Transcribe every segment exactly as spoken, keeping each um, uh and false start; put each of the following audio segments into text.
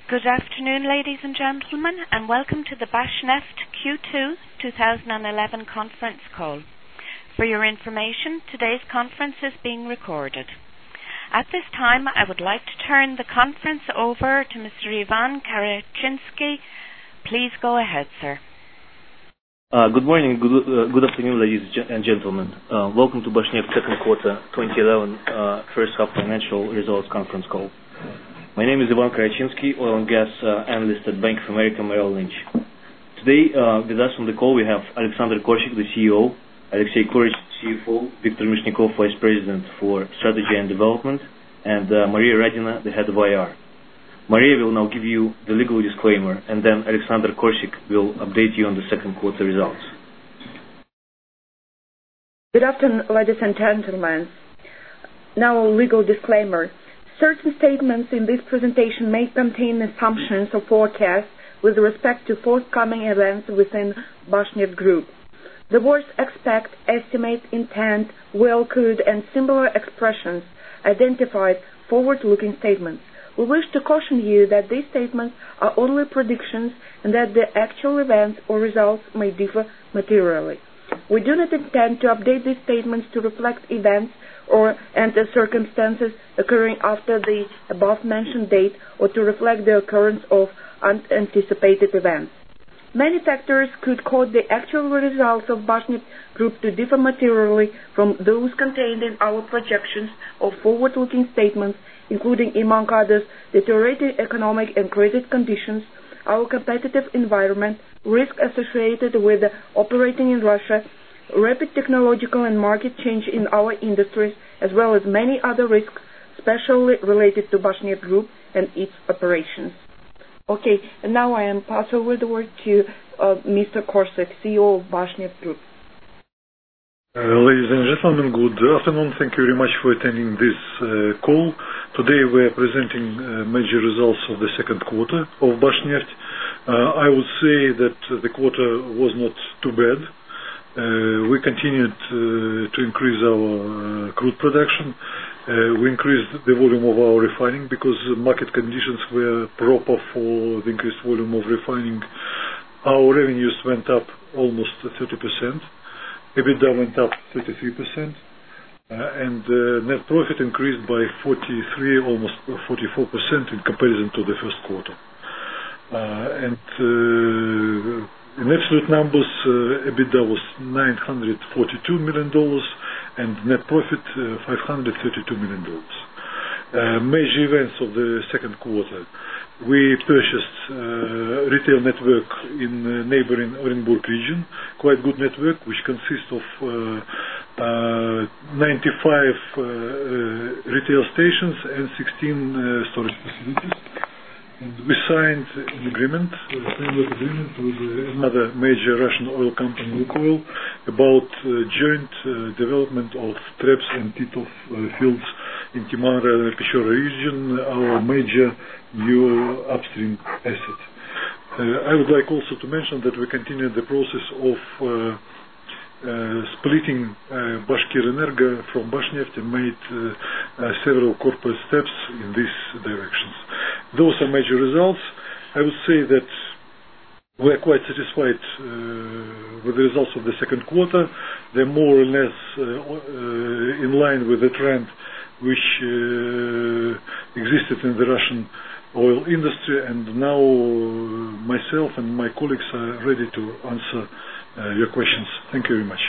Good afternoon, ladies and gentlemen, and welcome to the Bashneft Q two twenty eleven conference call. For your information, today's conference is being recorded. At this time, I would like to turn the conference over to Mister Ivan Karachinsky. Please go ahead, sir. Uh, good morning, good, uh, good afternoon, ladies and gentlemen. Uh, welcome to Bashneft second quarter twenty eleven uh, first half financial results conference call. My name is Ivan Karachinsky, oil and gas uh, analyst at Bank of America Merrill Lynch. Today, uh, with us on the call, we have Alexander Korshik, the C E O, Alexey Kurich, C F O, Viktor Mishnikov, Vice President for Strategy and Development, and uh, Maria Radina, the Head of I R. Maria will now give you the legal disclaimer, and then Alexander Korshik will update you on the second quarter results. Good afternoon, ladies and gentlemen. Now, a legal disclaimer. Certain statements in this presentation may contain assumptions or forecasts with respect to forthcoming events within Bashneft Group. The words expect, estimate, intend, will, could, and similar expressions identify forward-looking statements. We wish to caution you that these statements are only predictions and that the actual events or results may differ materially. We do not intend to update these statements to reflect events or and the circumstances occurring after the above-mentioned date or to reflect the occurrence of unanticipated events. Many factors could cause the actual results of Bashneft Group to differ materially from those contained in our projections or forward-looking statements, including, among others, deteriorating economic and credit conditions, our competitive environment, risk associated with operating in Russia, rapid technological and market change in our industries, as well as many other risks, especially related to Bashneft Group and its operations. Okay, and now I am pass over the word to uh, Mister Korshik, C E O of Bashneft Group. Uh, ladies and gentlemen, good afternoon. Thank you very much for attending this uh, call. Today we are presenting uh, major results of the second quarter of Bashneft. Uh, I would say that the quarter was not too bad. Uh, we continued uh, to increase our uh, crude production. Uh, we increased the volume of our refining because market conditions were proper for the increased volume of refining. Our revenues went up almost thirty percent. EBITDA went up thirty-three percent. Uh, and uh, net profit increased by forty-three, almost forty-four percent in comparison to the first quarter. Uh, and uh, in absolute numbers, uh, EBITDA was nine hundred forty-two million dollars and net profit uh, five hundred thirty-two million dollars. Uh, major events of the second quarter. We purchased uh, retail network in uh, neighboring Orenburg region, quite good network, which consists of uh, uh, ninety-five uh, uh, retail stations and sixteen uh, storage facilities. And we signed an agreement, a framework agreement with uh, another major Russian oil company, Lukoil, about uh, joint uh, development of Treps and Titov uh, fields in Timara and Pechora region, our major new upstream asset. Uh, I would like also to mention that we continue the process of uh, uh, splitting uh, Bashkirenergo from Bashneft and made uh, uh, several corporate steps in these directions. Those are major results. I would say that we are quite satisfied uh, with the results of the second quarter. They're more or less uh, uh, in line with the trend which uh, existed in the Russian oil industry, and now uh, myself and my colleagues are ready to answer uh, your questions. Thank you very much.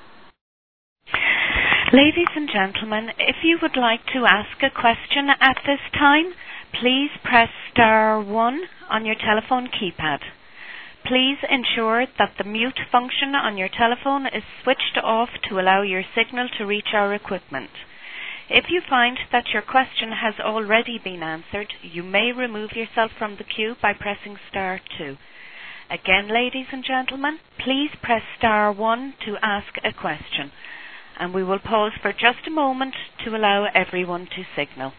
Ladies and gentlemen, if you would like to ask a question at this time, please press star one on your telephone keypad. Please ensure that the mute function on your telephone is switched off to allow your signal to reach our equipment. If you find that your question has already been answered, you may remove yourself from the queue by pressing star two. Again, ladies and gentlemen, please press star one to ask a question. And we will pause for just a moment to allow everyone to signal.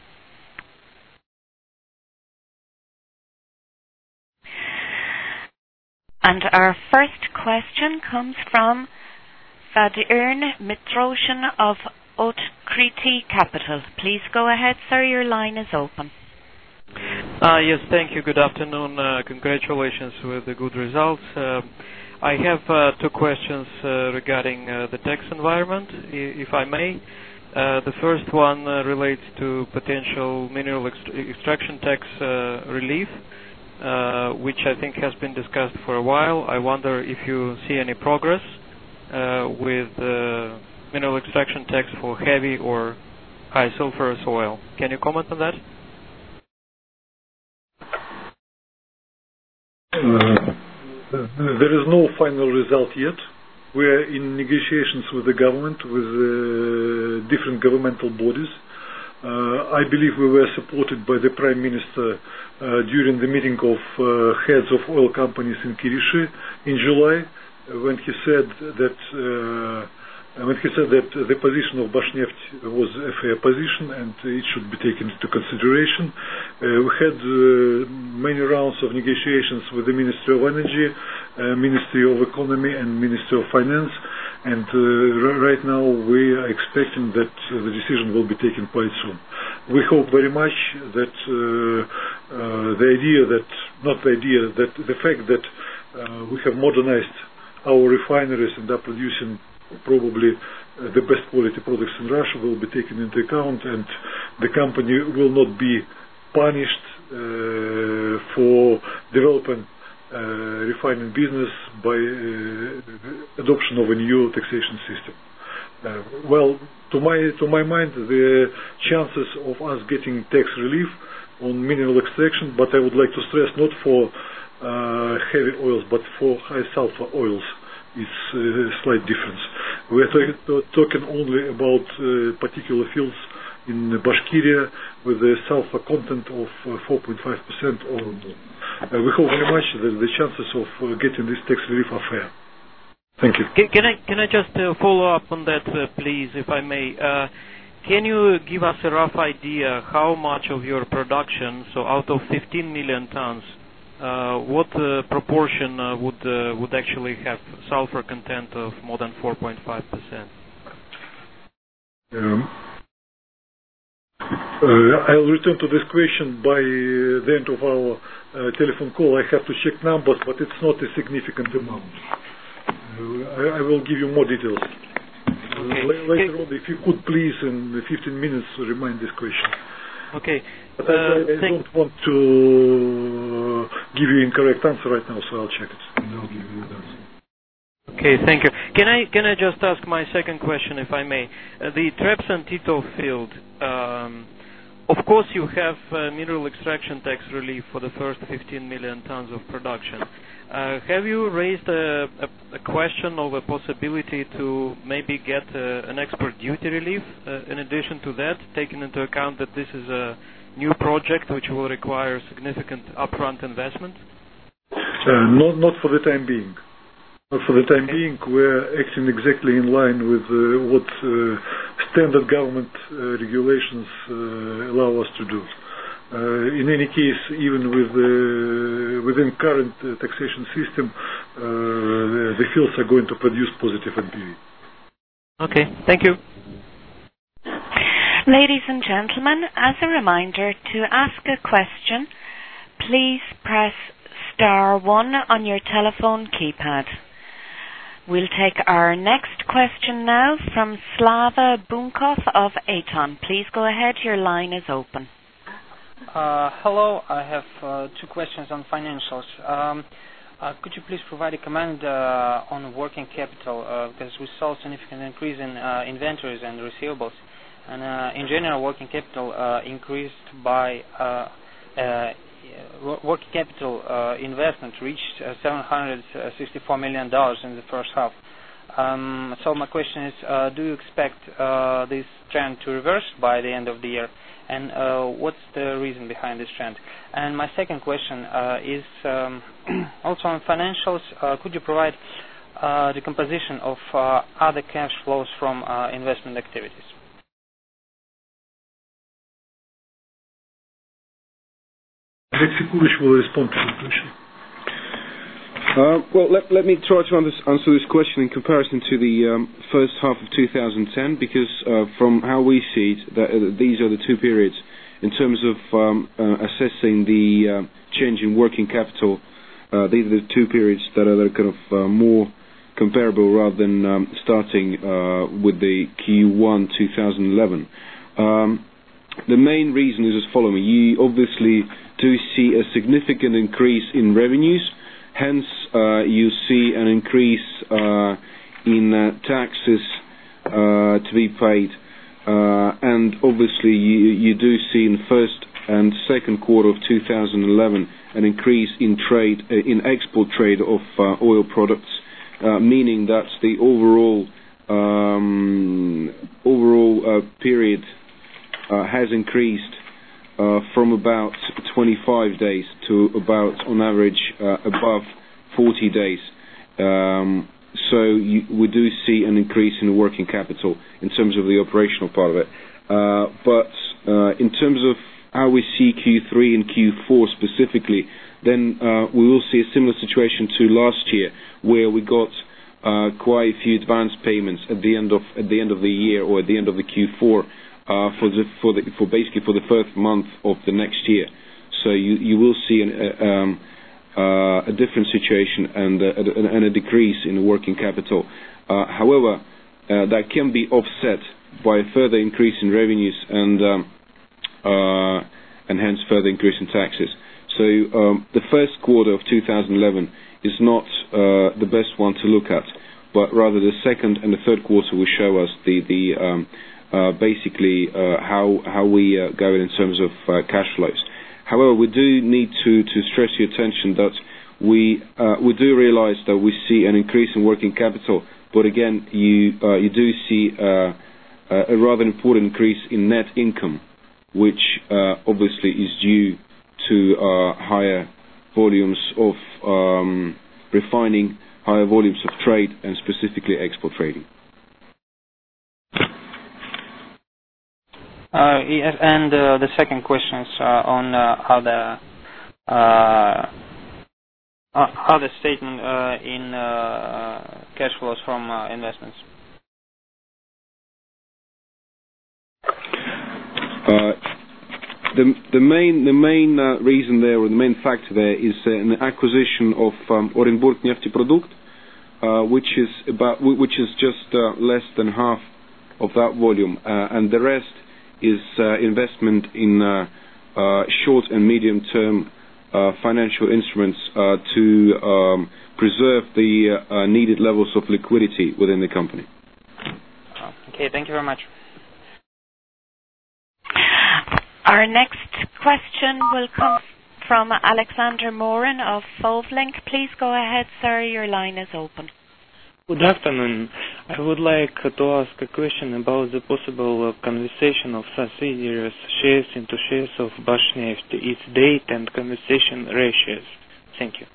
And our first question comes from Vadir Mitroshin of Otkriti Capital. Please go ahead, sir. Your line is open. Uh, yes, thank you. Good afternoon. Uh, congratulations with the good results. Uh, I have uh, two questions uh, regarding uh, the tax environment, if I may. Uh, the first one uh, relates to potential mineral ext- extraction tax uh, relief, uh, which I think has been discussed for a while. I wonder if you see any progress uh, with uh, mineral extraction tax for heavy or high sulfurous oil. Can you comment on that? Uh, there is no final result yet. We are in negotiations with the government, with uh, different governmental bodies. Uh, I believe we were supported by the Prime Minister uh, during the meeting of uh, heads of oil companies in Kirishi in July, when he said that uh, when he said that the position of Bashneft was a fair position and it should be taken into consideration. Uh, we had uh, many rounds of negotiations with the Ministry of Energy, uh, Ministry of Economy and Ministry of Finance, and uh, r- right now we are expecting that uh, the decision will be taken quite soon. We hope very much that uh, uh, the idea that, not the idea, that the fact that uh, we have modernized our refineries and are producing probably uh, the best quality products in Russia will be taken into account, and the company will not be punished uh, for developing uh, refining business by uh, adoption of a new taxation system. Uh, well, to my to my mind, the chances of us getting tax relief on mineral extraction, but I would like to stress not for uh, heavy oils, but for high sulfur oils, is a slight difference. We are talk- talking only about uh, particular fields in Bashkiria with a sulfur content of uh, four point five percent or more. Uh, we hope very much that the chances of uh, getting this tax relief are fair. Thank you. Can, can I can I just uh, follow up on that, uh, please, if I may? Uh, can you give us a rough idea how much of your production, so out of fifteen million tons, Uh, what uh, proportion uh, would uh, would actually have sulfur content of more than four point five percent? Um, uh, I'll return to this question by uh, the end of our uh, telephone call. I have to check numbers, but it's not a significant amount. Uh, I, I will give you more details. Okay. Uh, later on, if you could please, in fifteen minutes, remind this question. Okay. But uh, I, I don't want to give you incorrect answer right now, so I'll check it and I'll give you the answer. Okay, thank you. Can I can I just ask my second question, if I may? Uh, the Trepsan-Titov field. Um, of course, you have uh, mineral extraction tax relief for the first fifteen million tons of production. Uh, have you raised a, a, a question of a possibility to maybe get uh, an export duty relief uh, in addition to that, taking into account that this is a new project which will require significant upfront investment? Uh, not, not for the time being. Not for the time okay. being. We're acting exactly in line with uh, what uh, standard government uh, regulations uh, allow us to do. Uh, in any case, even with uh, within current uh, taxation system, uh, the, the fields are going to produce positive N P V. Okay, thank you. Ladies and gentlemen, as a reminder, to ask a question, please press star one on your telephone keypad. We'll take our next question now from Slava Bunkov of Aton. Please go ahead, your line is open. Uh, hello, I have uh, two questions on financials. Um, uh, could you please provide a comment uh, on working capital, uh, because we saw a significant increase in uh, inventories and receivables, and uh, in general working capital uh, increased by uh, uh, working capital uh, investment reached uh, seven hundred sixty-four million dollars in the first half. Um, so my question is, uh, do you expect uh, this trend to reverse by the end of the year? And uh, what's the reason behind this trend? And my second question uh, is um, also on financials. Uh, could you provide uh, the composition of uh, other cash flows from uh, investment activities? Alexey Kulich will respond to the question. Uh, well, let, let me try to under, answer this question in comparison to the um, first half of two thousand ten, because uh, from how we see it, that, uh, these are the two periods in terms of um, uh, assessing the uh, change in working capital, uh, these are the two periods that are, that are kind of uh, more comparable rather than um, starting uh, with the Q one twenty eleven. Um, the main reason is as following. You obviously do see a significant increase in revenues, hence uh, you see an increase uh, in uh, taxes uh, to be paid, uh, and obviously you, you do see in the first and second quarter of two thousand eleven an increase in trade, uh, in export trade of uh, oil products, uh, meaning that the overall um, overall uh, period uh, has increased uh, from about twenty-five days to about, on average, uh, above forty days. Um, so you, we do see an increase in working capital in terms of the operational part of it. Uh, but uh, in terms of how we see Q three and Q four specifically, then uh, we will see a similar situation to last year, where we got uh, quite a few advance payments at the end of at the end of the year or at the end of the Q four uh, for the for the for basically for the first month of the next year. So you you will see an, uh, um, uh, a different situation and uh, a, and a decrease in the working capital. Uh, however, uh, that can be offset by a further increase in revenues and um, uh, and hence further increase in taxes. So um, the first quarter of two thousand eleven is not uh, the best one to look at, but rather the second and the third quarter will show us the the um, uh, basically uh, how how we uh, go in terms of uh, cash flows. However, we do need to, to stress your attention that we uh, we do realize that we see an increase in working capital, but again, you uh, you do see uh, a rather important increase in net income, which uh, obviously is due to uh, higher volumes of um, refining, higher volumes of trade, and specifically export trading. Uh, yes, and uh, the second question is uh, on uh, other uh, uh, other statement uh, in uh, cash flows from uh, investments. Uh, the the main the main uh, reason there, or the main factor there, is uh, an acquisition of um, Orenburg-Nefteprodukt, uh, which is about which is just uh, less than half of that volume, uh, and the rest is uh, investment in uh, uh, short and medium term uh, financial instruments uh, to um, preserve the uh, uh, needed levels of liquidity within the company. Okay, thank you very much. Our next question will come from Alexander Morin of Fovlink. Please go ahead, sir. Your line is open. Good afternoon. I would like to ask a question about the possible conversion of subsidiaries shares into shares of Bashneft, its date and conversion ratios. Thank you.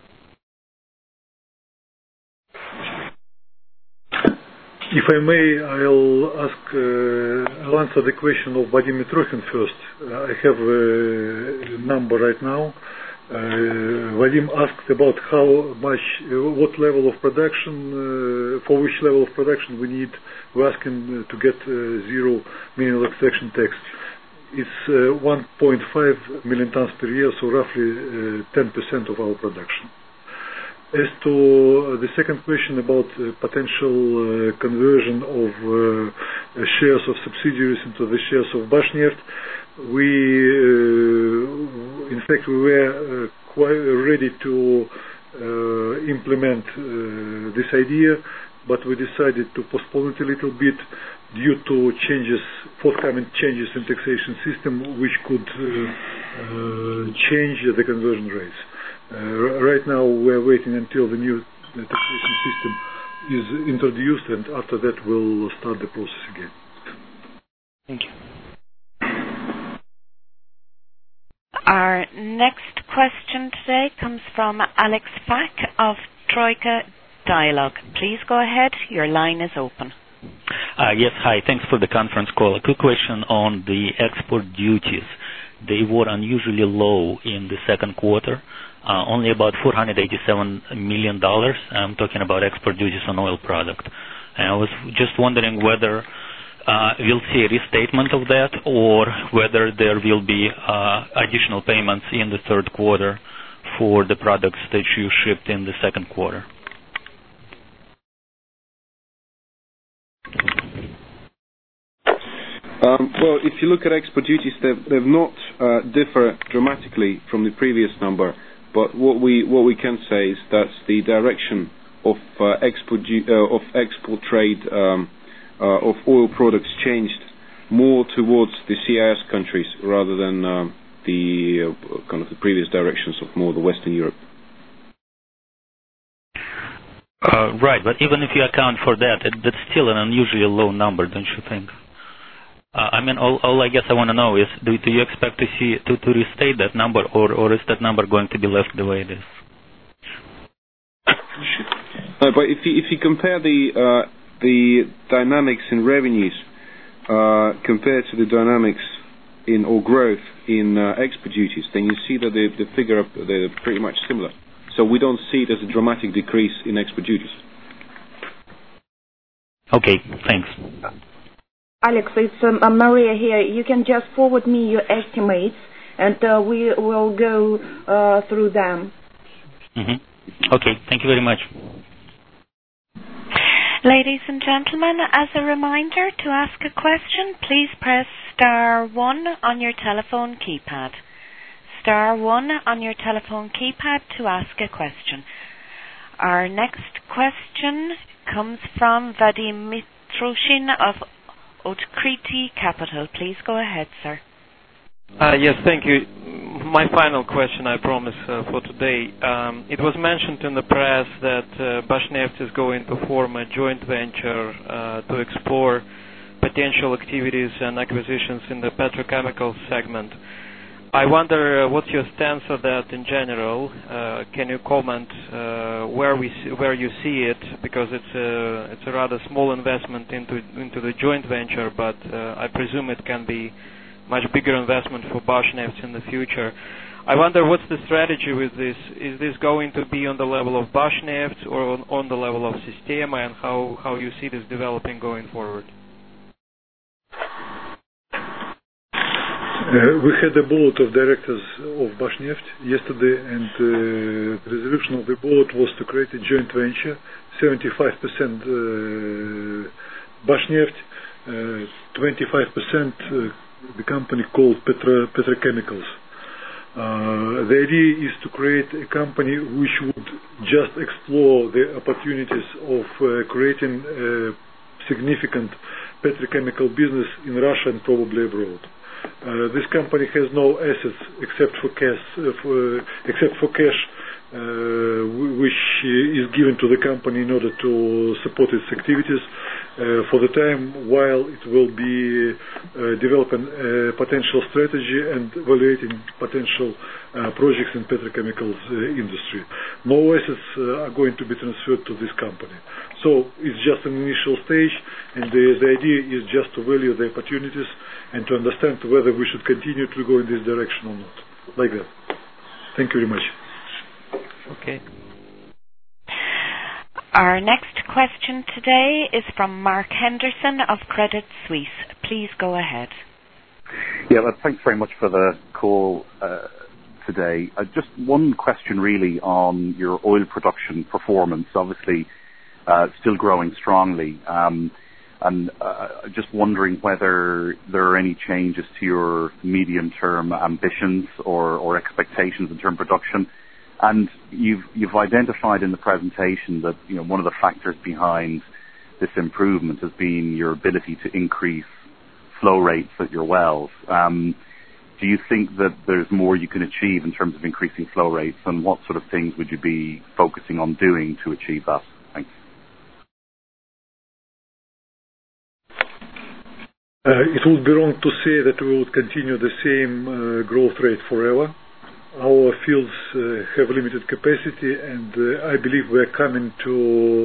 If I may, I'll ask, uh, I'll answer the question of Vadim Mitrokhin first. Uh, I have a number right now. Uh, Vadim asked about how much, uh, what level of production, uh, for which level of production we need. We're asking uh, to get uh, zero mineral extraction tax. It's uh, one point five million tons per year, so roughly uh, ten percent of our production. As to the second question about uh, potential uh, conversion of uh, shares of subsidiaries into the shares of Bashneft, we, uh, in fact, we were uh, quite ready to uh, implement uh, this idea, but we decided to postpone it a little bit due to changes, forthcoming changes in taxation system, which could uh, uh, change the conversion rates. Uh, right now, we're waiting until the new taxation system is introduced, and after that, we'll start the process again. Thank you. Our next question today comes from Alex Fack of Troika Dialogue. Please go ahead. Your line is open. Uh, yes, hi. Thanks for the conference call. A quick question on the export duties. They were unusually low in the second quarter. Uh, only about four hundred eighty-seven million dollars. I'm talking about export duties on oil product. And I was just wondering whether uh, we'll see a restatement of that, or whether there will be uh, additional payments in the third quarter for the products that you shipped in the second quarter. Um, well, if you look at export duties, they've, they've not uh, differ dramatically from the previous number. But what we what we can say is that the direction of uh, export uh, of export trade um, uh, of oil products changed more towards the C I S countries rather than uh, the uh, kind of the previous directions of more the Western Europe. Uh, right, but even if you account for that, it, that's still an unusually low number, don't you think? Uh, I mean, all, all I guess I want to know is, do, do you expect to see to, to restate that number, or, or is that number going to be left the way it is? No, but if you if you compare the uh, the dynamics in revenues uh, compared to the dynamics in or growth in uh, export duties, then you see that the the figure they're pretty much similar. So we don't see it as a dramatic decrease in export duties. Okay, thanks. Alex, it's um, Maria here. You can just forward me your estimates, and uh, we will go uh, through them. Mm-hmm. Okay, thank you very much. Ladies and gentlemen, as a reminder, to ask a question, please press star one on your telephone keypad. Star one on your telephone keypad to ask a question. Our next question comes from Vadim Mitroshin of Otkriti Capital. Please go ahead, sir. Uh, yes, thank you. My final question, I promise, uh, for today. Um, it was mentioned in the press that uh, Bashneft is going to form a joint venture uh, to explore potential activities and acquisitions in the petrochemical segment. I wonder uh, what's your stance on that in general. Uh, can you comment uh, where we see, where you see it, because it's a it's a rather small investment into into the joint venture, but uh, I presume it can be much bigger investment for Bashneft in the future. I wonder what's the strategy with this. Is this going to be on the level of Bashneft or on, on the level of Sistema, and how how you see this developing going forward? Uh, we had a board of directors of Bashneft yesterday, and uh, the resolution of the board was to create a joint venture, seventy-five percent uh, Bashneft, uh, twenty-five percent uh, the company called Petro Petrochemicals. Uh, the idea is to create a company which would just explore the opportunities of uh, creating a significant petrochemical business in Russia and probably abroad. Uh, this company has no assets except for cash, uh, for, uh, except for cash, uh, which is given to the company in order to support its activities uh, for the time while it will be uh, developing a potential strategy and evaluating potential uh, projects in petrochemicals uh, industry. No assets uh, are going to be transferred to this company. So it's just an initial stage, and the, the idea is just to value the opportunities and to understand whether we should continue to go in this direction or not. Like that. Thank you very much. Okay. Our next question today is from Mark Henderson of Credit Suisse. Please go ahead. Yeah, well, thanks very much for the call uh, today. Uh, just one question really on your oil production performance. Obviously, uh, still growing strongly. Um, And uh, just wondering whether there are any changes to your medium-term ambitions or, or expectations in terms of production. And you've you've identified in the presentation that, you know, one of the factors behind this improvement has been your ability to increase flow rates at your wells. Um, do you think that there's more you can achieve in terms of increasing flow rates, and what sort of things would you be focusing on doing to achieve that? Thanks. Uh, it would be wrong to say that we would continue the same uh, growth rate forever. Our fields uh, have limited capacity, and uh, I believe we are coming to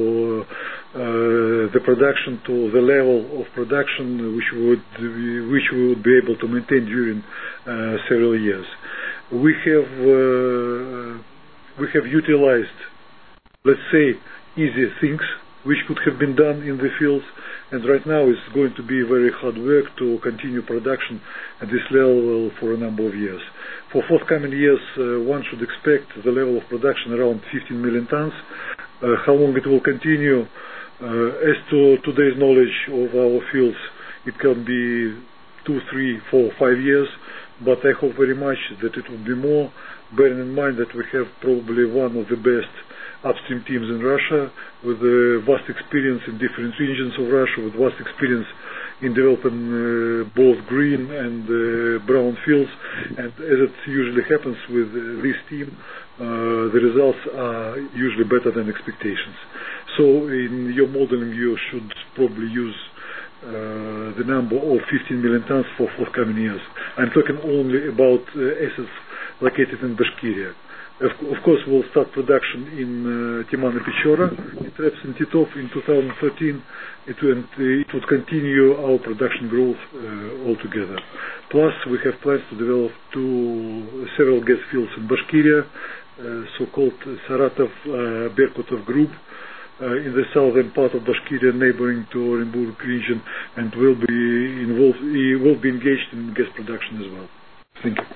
uh, the production, to the level of production which would which we would be able to maintain during uh, several years. We have uh, we have utilized, let's say, easy things which could have been done in the fields, and right now it's going to be very hard work to continue production at this level for a number of years. For forthcoming years, uh, one should expect the level of production around fifteen million tons. Uh, how long it will continue, uh, as to today's knowledge of our fields, it can be two, three, four, five years, but I hope very much that it will be more, bearing in mind that we have probably one of the best upstream teams in Russia, with a vast experience in different regions of Russia, with vast experience in developing uh, both green and uh, brown fields, and as it usually happens with uh, this team, uh, the results are usually better than expectations. So in your modeling you should probably use uh, the number of fifteen million tons for forthcoming years. I'm talking only about uh, assets located in Bashkiria. Of, of course, we'll start production in uh, Timan and Pechora, in Treps and Titov in two thousand thirteen. It, went, uh, it would continue our production growth uh, altogether. Plus, we have plans to develop two several gas fields in Bashkiria, uh, so-called Saratov uh, Berkutov group, uh, in the southern part of Bashkiria, neighboring to Orenburg region, and will be involved, will be engaged in gas production as well. Thank you.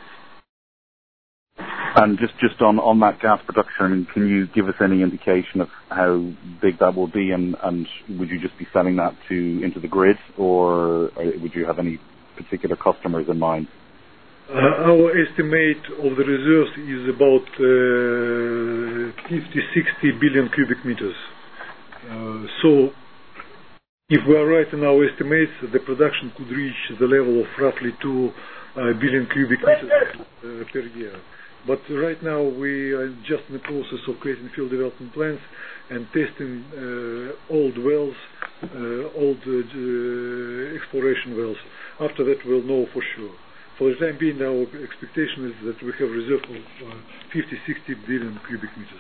And just, just on, on that gas production, can you give us any indication of how big that will be, and, and would you just be selling that to into the grid, or would you have any particular customers in mind? Uh, our estimate of the reserves is about uh, fifty, sixty billion cubic meters. Uh, so, if we are right in our estimates, the production could reach the level of roughly two uh, billion cubic meters uh, per year. But right now we are just in the process of creating field development plans and testing uh, old wells, uh, old uh, uh, exploration wells. After that we'll know for sure. For the time being, our expectation is that we have reserve of uh, fifty, sixty billion cubic meters.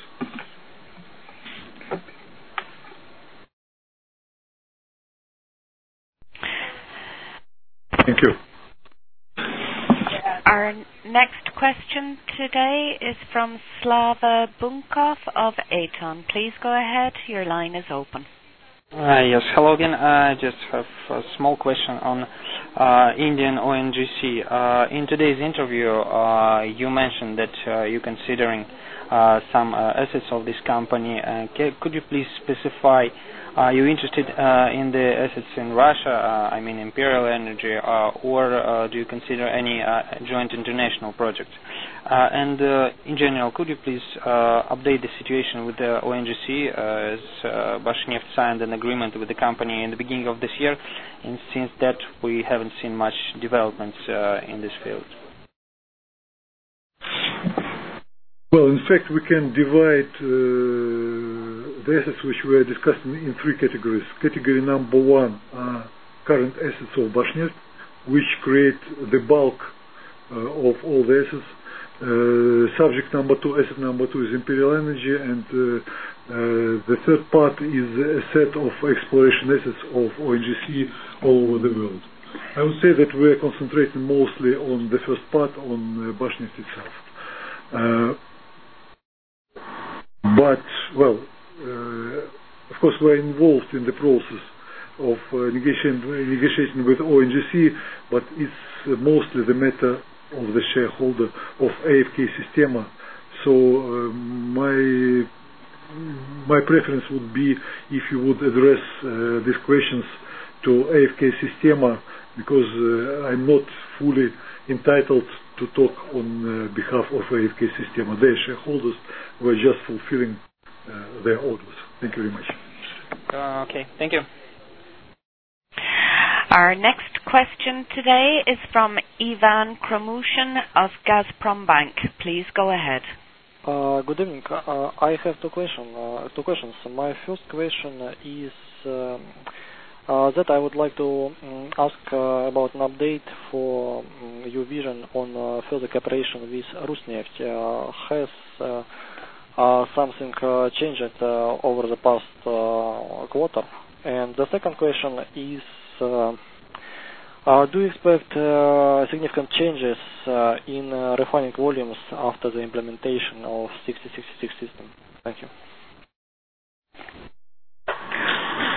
Thank you. Our next question today is from Slava Bunkov of Aton. Please go ahead. Your line is open. Uh, yes, hello again. I just have a small question on uh, Indian O N G C. Uh, in today's interview, uh, you mentioned that uh, you're considering uh, some uh, assets of this company. Uh, could you please specify, are you interested uh, in the assets in Russia, uh, I mean Imperial Energy, uh, or uh, do you consider any uh, joint international projects? Uh, and uh, in general, could you please uh, update the situation with the O N G C, uh, as uh, Bashneft signed an agreement with the company in the beginning of this year, and since that we haven't seen much developments uh, in this field? Well, in fact, we can divide uh, the assets which we are discussing in three categories. Category number one are current assets of Bashneft, which create the bulk uh, of all the assets. Uh, subject number two, asset number two is Imperial Energy, and uh, uh, the third part is a set of exploration assets of O N G C all over the world. I would say that we are concentrating mostly on the first part, on uh, Bashneft itself. Uh, but, well, uh, of course we are involved in the process of uh, negotiating, negotiating with O N G C, but it's uh, mostly the matter of the shareholder of A F K Sistema. So uh, my my preference would be if you would address uh, these questions to A F K Sistema, because uh, I'm not fully entitled to talk on uh, behalf of A F K Sistema. Their shareholders were just fulfilling uh, their orders. Thank you very much. Uh, okay, thank you. Our next question today is from Ivan Kromushin of Gazprombank. Please go ahead. Uh, good evening. Uh, I have two, question, uh, two questions. My first question is um, uh, that I would like to um, ask uh, about an update for um, your vision on uh, further cooperation with Rusneft. Uh, has uh, uh, something uh, changed uh, over the past uh, quarter? And the second question is, Uh, uh, do you expect uh, significant changes uh, in uh, refining volumes after the implementation of sixty sixty-six system? Thank you.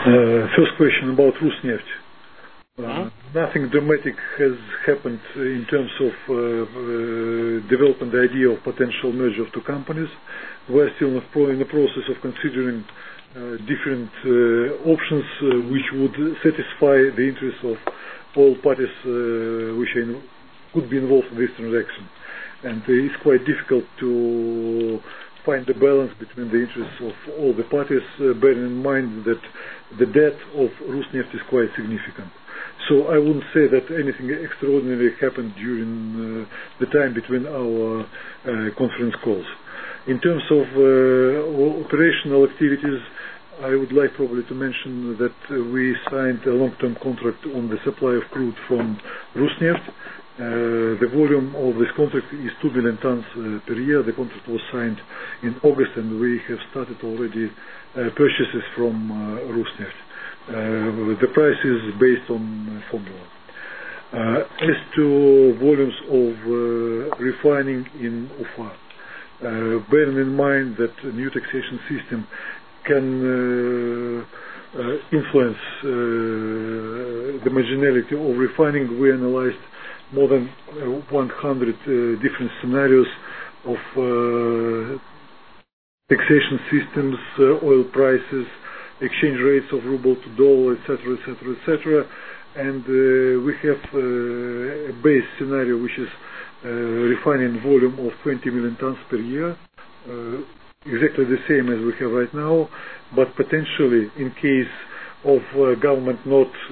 Uh, first question about Rusneft. Uh, nothing dramatic has happened in terms of uh, uh, developing the idea of potential merger of two companies. We're still in the process of considering uh, different uh, options uh, which would satisfy the interests of all parties uh, which are in, could be involved in this transaction. And uh, it's quite difficult to find the balance between the interests of all the parties, uh, bearing in mind that the debt of Rusneft is quite significant. So I wouldn't say that anything extraordinary happened during uh, the time between our uh, conference calls. In terms of uh, operational activities, I would like probably to mention that uh, we signed a long-term contract on the supply of crude from Rusneft. Uh, the volume of this contract is two million tons uh, per year. The contract was signed in August, and we have started already uh, purchases from uh, Rusneft. Uh, the price is based on uh, formula. Uh, as to volumes of uh, refining in Ufa, uh, bearing in mind that the new taxation system can uh, uh, influence uh, the marginality of refining, we analyzed more than uh, one hundred uh, different scenarios of uh, taxation systems, uh, oil prices, exchange rates of ruble to dollar, et cetera, et cetera, et cetera. And uh, we have uh, a base scenario which is uh, refining volume of twenty million tons per year, uh, exactly the same as we have right now, but potentially in case of uh, government not uh,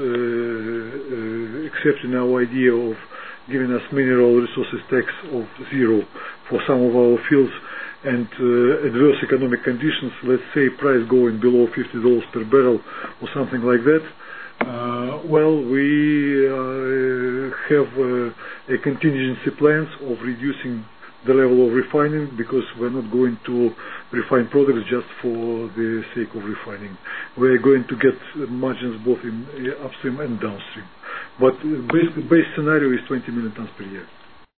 uh, accepting our idea of giving us mineral resources tax of zero for some of our fields, and uh, adverse economic conditions, let's say price going below fifty dollars per barrel or something like that, uh, well, we uh, have uh, a contingency plans of reducing the level of refining, because we're not going to refine products just for the sake of refining. We're going to get margins both in upstream and downstream. But base, base scenario is twenty million tons per year.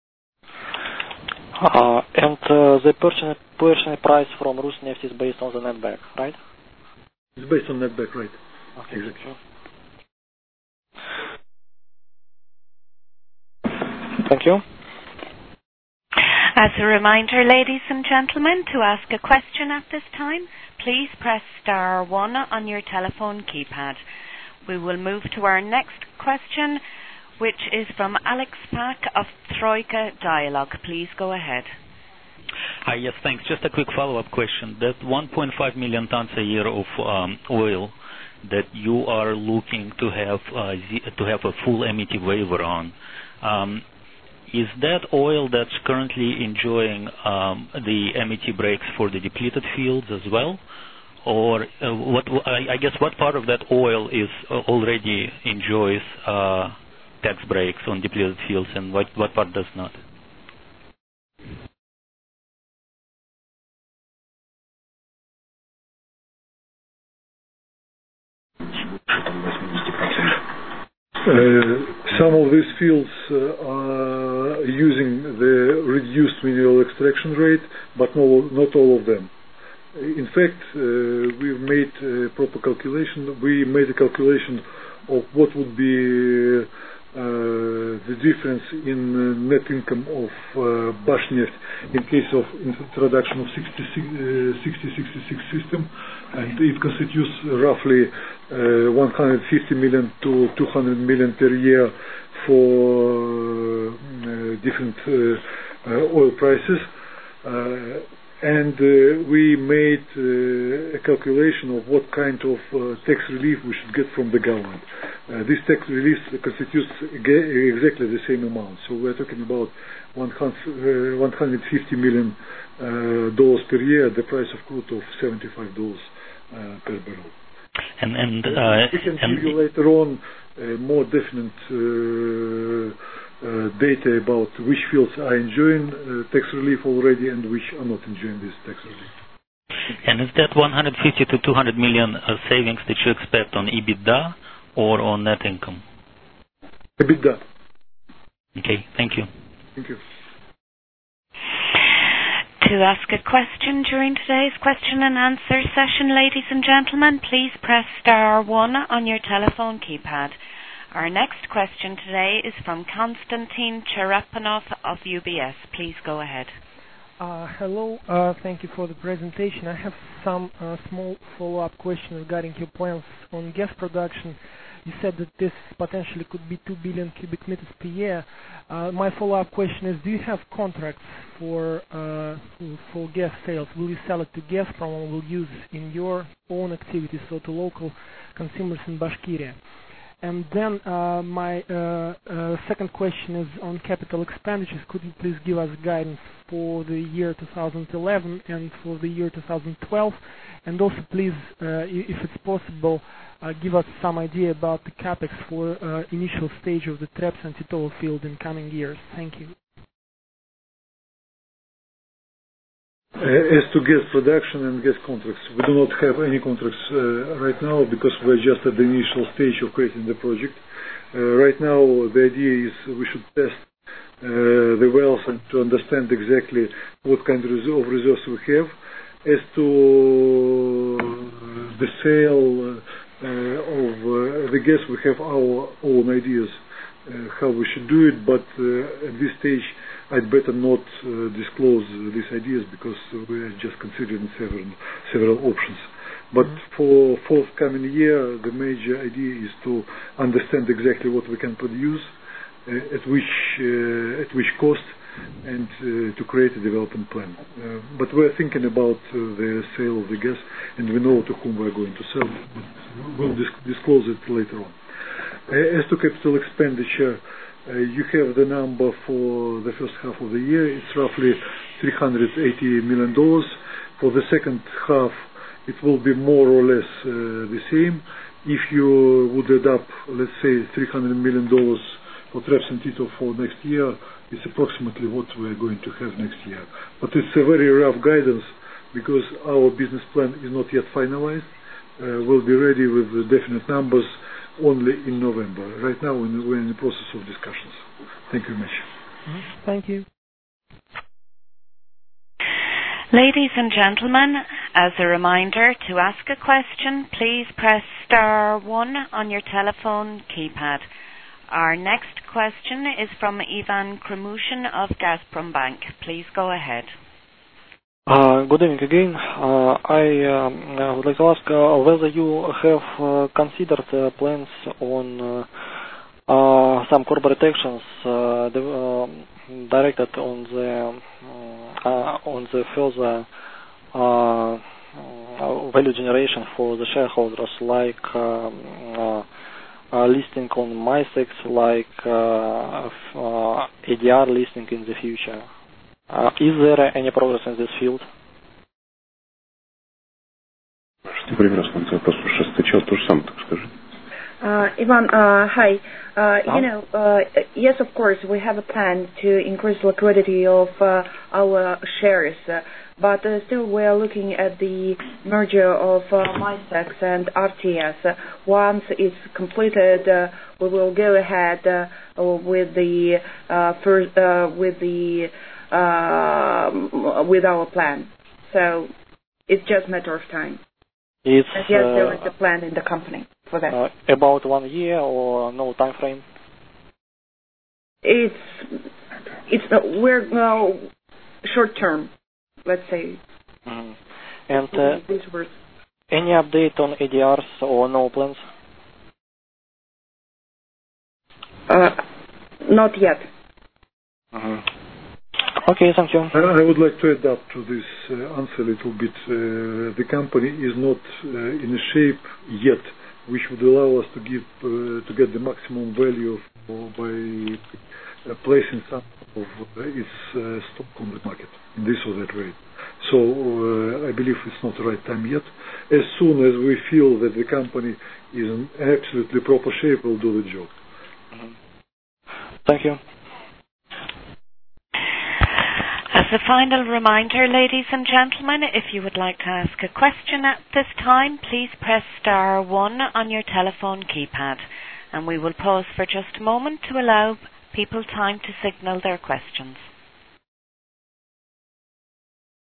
Uh, and uh, the purchase, purchase price from Rusneft is based on the netback, right? It's based on netback, right? Okay, exactly. Thank you. As a reminder, ladies and gentlemen, to ask a question at this time, please press star one on your telephone keypad. We will move to our next question, which is from Alex Pack of Troika Dialogue. Please go ahead. Hi, yes, thanks. Just a quick follow-up question. That one point five million tons a year of um, oil that you are looking to have uh, to have a full M E T waiver on, um, is that oil that's currently enjoying um, the M E T breaks for the depleted fields as well? Or uh, what? I, I guess what part of that oil is uh, already enjoys uh, tax breaks on depleted fields, and what, what part does not? Uh, some of these fields uh, are using the reduced mineral extraction rate, but no, not all of them. In fact, uh, we've made a proper calculation. We made a calculation of what would be uh, the difference in uh, net income of uh, Bashneft in case of introduction of sixty sixty-six system, and it constitutes roughly uh, one hundred fifty million to two hundred million per year for uh, different uh, uh, oil prices. Uh, And uh, we made uh, a calculation of what kind of uh, tax relief we should get from the government. Uh, this tax relief constitutes exactly the same amount. So we're talking about one hundred fifty million uh, dollars per year at the price of crude of seventy-five dollars uh, per barrel. And, and uh, we can and give you later on uh, more definite uh, Uh, data about which fields are enjoying uh, tax relief already and which are not enjoying this tax relief. And is that one hundred fifty to two hundred million uh, savings that you expect on EBITDA or on net income? EBITDA. Okay, thank you. Thank you. To ask a question during today's question and answer session, ladies and gentlemen, please press star one on your telephone keypad. Our next question today is from Konstantin Cherepanov of U B S. Please go ahead. Uh, hello, uh, thank you for the presentation. I have some uh, small follow-up question regarding your plans on gas production. You said that this potentially could be two billion cubic meters per year. Uh, my follow-up question is, do you have contracts for uh, for gas sales? Will you sell it to Gazprom or will you use in your own activities or to local consumers in Bashkiria? And then uh, my uh, uh, second question is on capital expenditures. Could you please give us guidance for the year two thousand eleven and for the year two thousand twelve? And also, please, uh, if it's possible, uh, give us some idea about the capex for uh, initial stage of the Treps and Titovo field in coming years. Thank you. Uh, as to gas production and gas contracts, we do not have any contracts uh, right now because we're just at the initial stage of creating the project. Uh, right now, the idea is we should test uh, the wells and to understand exactly what kind of resource we have. As to the sale uh, of uh, the gas, we have our own ideas uh, how we should do it, but uh, at this stage I'd better not uh, disclose uh, these ideas because we are just considering several several options. But mm-hmm. for forthcoming year, the major idea is to understand exactly what we can produce, uh, at which uh, at which cost, and uh, to create a development plan. Uh, but we're thinking about uh, the sale of the gas, and we know to whom we're going to sell it. But we'll dis- disclose it later on. Uh, as to capital expenditure, uh, you have the number for the first half of the year. It's roughly three hundred eighty million dollars. For the second half, it will be more or less uh, the same. If you would add up, let's say, three hundred million dollars for Treps and Tito for next year, it's approximately what we're going to have next year. But it's a very rough guidance because our business plan is not yet finalized. Uh, we'll be ready with the definite numbers only in November. Right now, we're in the process of discussions. Thank you very much. Mm-hmm. Thank you. Ladies and gentlemen, as a reminder, to ask a question, please press star one on your telephone keypad. Our next question is from Ivan Kremushin of Gazprom Bank. Please go ahead. Uh, good evening again. Uh, I um, would like to ask uh, whether you have uh, considered uh, plans on uh, uh, some corporate actions uh, the, uh, directed on the uh, on the further uh, value generation for the shareholders, like um, uh, Uh, listing on MySex, like uh, uh, A D R listing in the future. Uh, is there any progress in this field? Uh, Ivan, uh, hi. Uh, you know, uh, yes, of course, we have a plan to increase liquidity of uh, our shares, uh, but uh, still we are looking at the merger of uh, MySex and R T S. Uh, once it's completed, uh, we will go ahead uh, with the uh, first, uh, with the uh, with our plan. So it's just a matter of time. It's, and yes, uh, there is a plan in the company for that. Uh, about one year or no time frame? It's it's uh, we're uh, short term, let's say. Mm-hmm. And uh, any update on A D Rs or no plans? Uh, not yet. Mm-hmm. Okay, thank you. I would like to adapt to this uh, answer a little bit. Uh, the company is not uh, in a shape yet which would allow us to give uh, to get the maximum value for, by uh, placing some of uh, its uh, stock on the market in this or that way. So uh, I believe it's not the right time yet. As soon as we feel that the company is in absolutely proper shape, we'll do the job. Mm-hmm. Thank you. As a final reminder, ladies and gentlemen, if you would like to ask a question at this time, please press star one on your telephone keypad, and we will pause for just a moment to allow people time to signal their questions.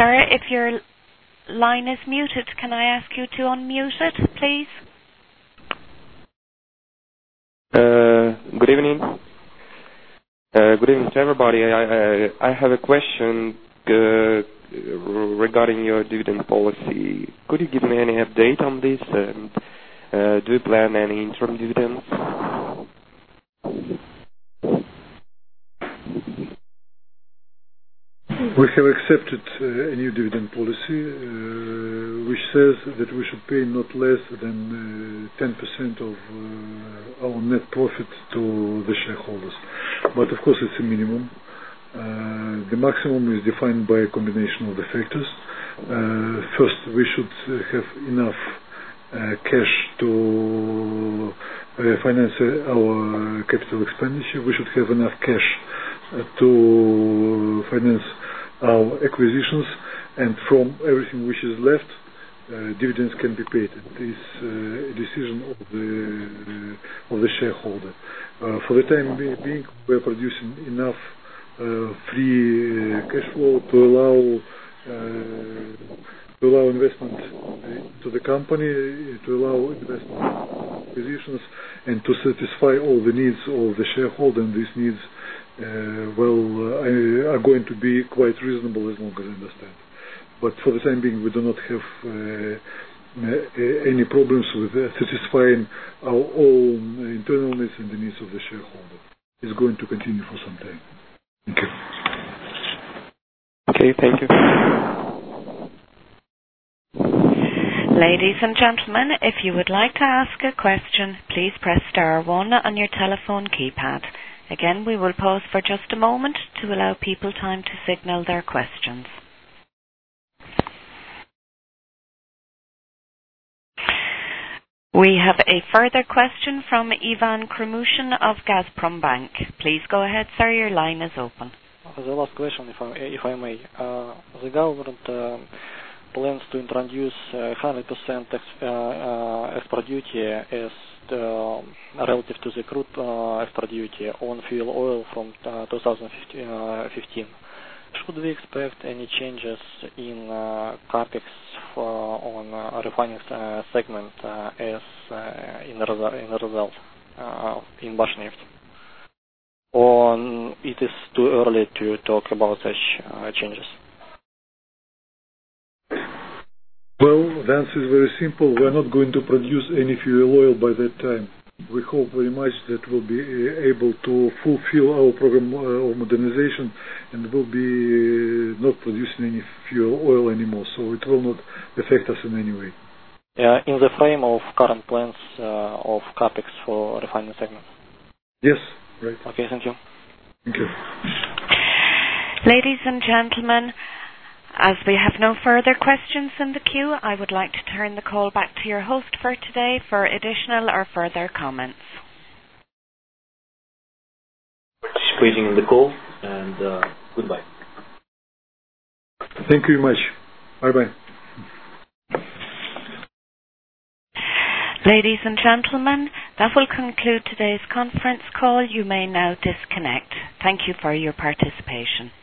Sir, if your line is muted, can I ask you to unmute it, please? Uh, good evening. Uh, good evening to everybody. I, I, I have a question uh, regarding your dividend policy. Could you give me any update on this? And uh, do you plan any interim dividends? We have accepted uh, a new dividend policy uh, which says that we should pay not less than uh, ten percent of uh, our net profit to the shareholders. But of course it's a minimum. Uh, the maximum is defined by a combination of the factors. Uh, first, we should have enough uh, cash to uh, finance our capital expenditure. We should have enough cash uh, to finance our acquisitions, and from everything which is left, uh, dividends can be paid. It is uh, a decision of the uh, of the shareholder. Uh, for the time being, we are producing enough uh, free uh, cash flow to allow uh, to allow investment to the company, to allow investment acquisitions, and to satisfy all the needs of the shareholder. And these needs Uh, well, uh, are going to be quite reasonable as long as I understand. But for the time being, we do not have uh, uh, any problems with uh, satisfying our own internal needs and the needs of the shareholder. It's going to continue for some time. Thank you. Okay, thank you. Ladies and gentlemen, if you would like to ask a question, please press star one on your telephone keypad. Again, we will pause for just a moment to allow people time to signal their questions. We have a further question from Ivan Kremushin of Gazprom Bank. Please go ahead, sir. Your line is open. The last question, if I, if I may. Uh, the government uh, plans to introduce uh, one hundred percent ex, uh, uh, export duty as Uh, relative to the crude uh, export duty on fuel oil from uh, two thousand fifteen. Should we expect any changes in uh, capex for, on uh, refining uh, segment uh, as uh, in the result, in the result uh, in Bashneft? Or it is too early to talk about such uh, changes? Well, the answer is very simple. We are not going to produce any fuel oil by that time. We hope very much that we'll be able to fulfill our program of modernization and will be not producing any fuel oil anymore. So it will not affect us in any way. Uh, in the frame of current plans uh, of capex for refining segment? Yes, right. Okay, thank you. Thank you. Ladies and gentlemen, as we have no further questions in the queue, I would like to turn the call back to your host for today for additional or further comments. Participating in the call, and uh, goodbye. Thank you very much. Bye-bye. Ladies and gentlemen, that will conclude today's conference call. You may now disconnect. Thank you for your participation.